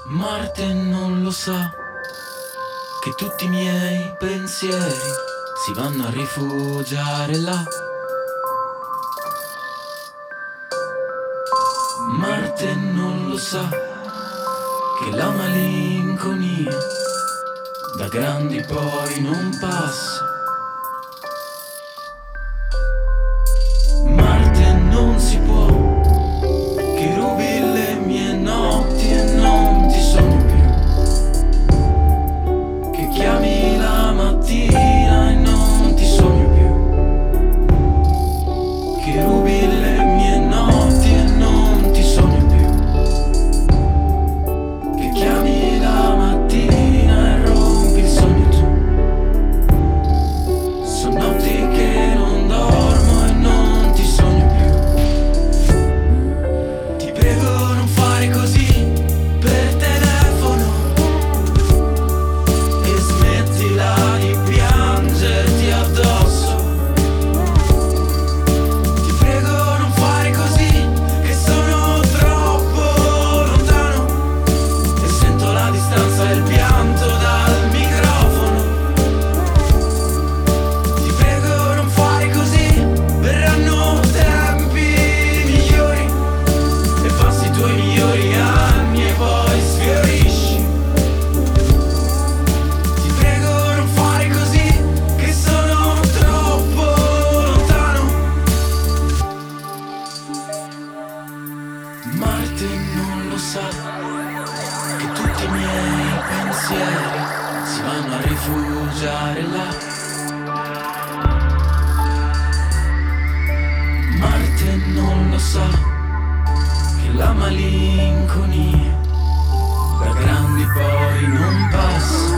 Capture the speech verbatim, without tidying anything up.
Marte non lo sa che tutti i miei pensieri si vanno a rifugiare là. Marte non lo sa che la malinconia da grandi poi non passa. Marte non si può che rubi le mie notti e non ti sogno più, che chiami la mattina e non ti sogno più, che rubi le mie notti e non ti sogno più, che chiami la mattina e rompi il sogno tu. Sono notti che non dormo e non ti sogno più. Ti prego non fare così per telefono e smettila di piangerti addosso. Ti prego non fare così che sono troppo lontano e sento la distanza e il pianto dal microfono. Ti prego non fare così, verranno tempi migliori e passi i tuoi migliori anni e poi sfiorisci. Ti prego non fare così che sono troppo lontano. Marte non lo sa che tutti i miei pensieri si vanno a rifugiare là. Marte non lo sa che la malinconia da grandi poi non passa.